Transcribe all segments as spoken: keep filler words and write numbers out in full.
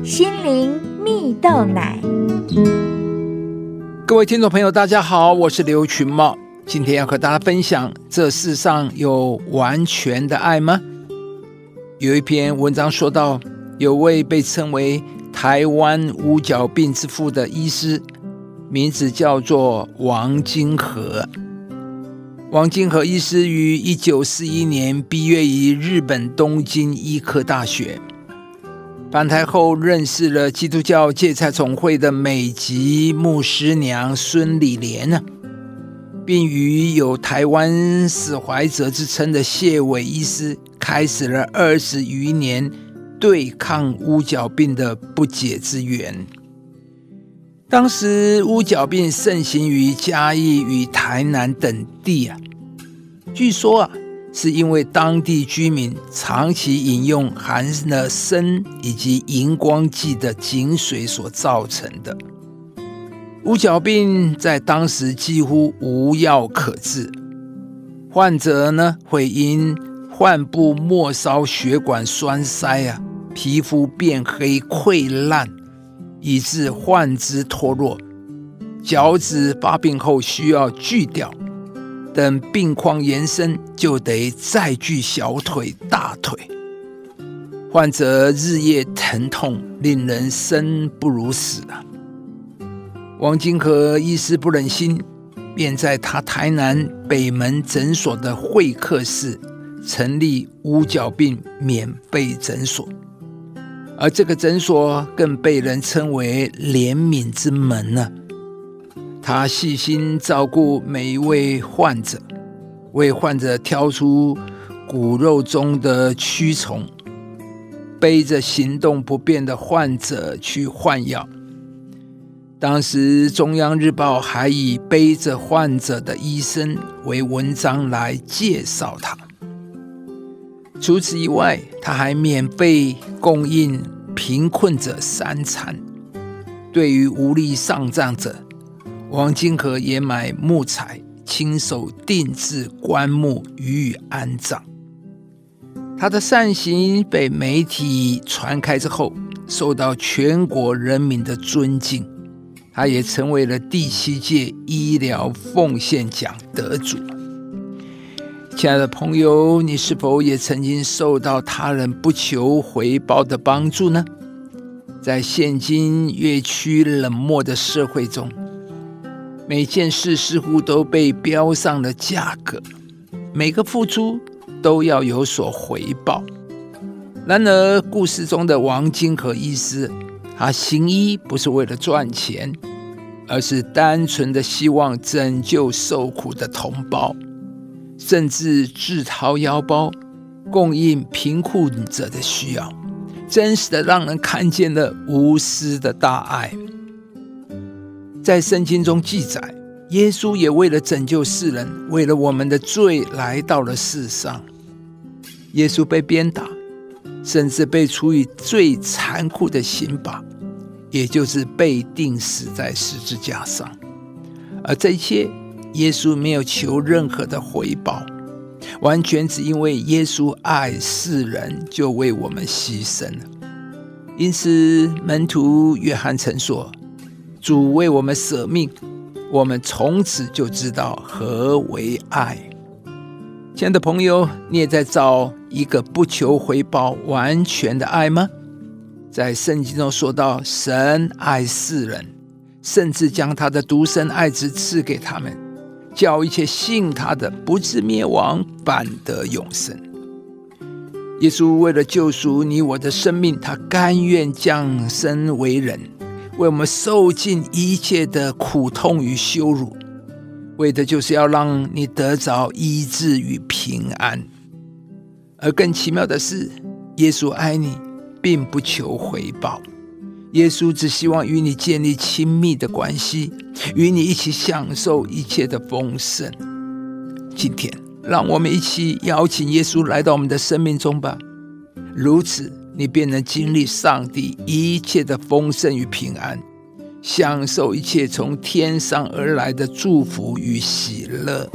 心灵蜜豆奶。 各位听众朋友大家好，我是刘群茂，今天要和大家分享，这世上有完全的爱吗？有一篇文章说到，有位被称为台湾五角病之父的医师，名字叫做王金河。王金河医师于一九四一年毕业于日本东京医科大学，返台后认识了基督教芥菜总会的美籍牧师娘孙理莲，并与有台湾史怀哲之称的谢伟医师开始了二十余年对抗乌角病的不解之缘。当时乌角病盛行于嘉义与台南等地啊，据说啊，是因为当地居民长期饮用含了砷以及荧光剂的井水所造成的。乌角病在当时几乎无药可治，患者呢会因患部末梢血管栓塞啊，皮肤变黑溃烂，以致患肢脱落，脚趾发病后需要锯掉，等病况延伸就得再锯小腿大腿，患者日夜疼痛，令人生不如死啊。王金河医师不忍心，便在他台南北门诊所的会客室成立乌角病免费诊所，而这个诊所更被人称为怜悯之门呢。他细心照顾每一位患者，为患者挑出骨肉中的蛆虫，背着行动不便的患者去换药。当时中央日报还以背着患者的医生为文章来介绍他。除此以外，他还免费供应贫困者三餐。对于无力上葬者，王金河也买木材，亲手定制棺木予以安葬。他的善行被媒体传开之后，受到全国人民的尊敬，他也成为了第七届医疗奉献奖得主。亲爱的朋友，你是否也曾经受到他人不求回报的帮助呢？在现今越趋冷漠的社会中，每件事似乎都被标上了价格，每个付出都要有所回报。然而故事中的王金河医师，他行医不是为了赚钱，而是单纯的希望拯救受苦的同胞，甚至自掏腰包供应贫苦者的需要，真实的让人看见了无私的大爱。在圣经中记载，耶稣也为了拯救世人，为了我们的罪来到了世上。耶稣被鞭打，甚至被处以最残酷的刑罚，也就是被钉死在十字架上。而这一切，耶稣没有求任何的回报，完全只因为耶稣爱世人，就为我们牺牲了。因此门徒约翰曾说，主为我们舍命，我们从此就知道何为爱。亲爱的朋友，你也在找一个不求回报完全的爱吗？在圣经中说到，神爱世人，甚至将他的独生爱子赐给他们，叫一切信他的不至灭亡，反得永生。耶稣为了救赎你我的生命，他甘愿降生为人，为我们受尽一切的苦痛与羞辱，为的就是要让你得着医治与平安。而更奇妙的是，耶稣爱你，并不求回报。耶稣只希望与你建立亲密的关系，与你一起享受一切的丰盛。今天让我们一起邀请耶稣来到我们的生命中吧，如此你便能经历上帝一切的丰盛与平安，享受一切从天上而来的祝福与喜乐。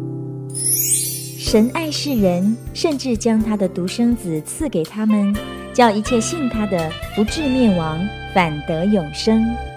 神爱世人，甚至将他的独生子赐给他们， 叫一切信他的不至灭亡，反得永生。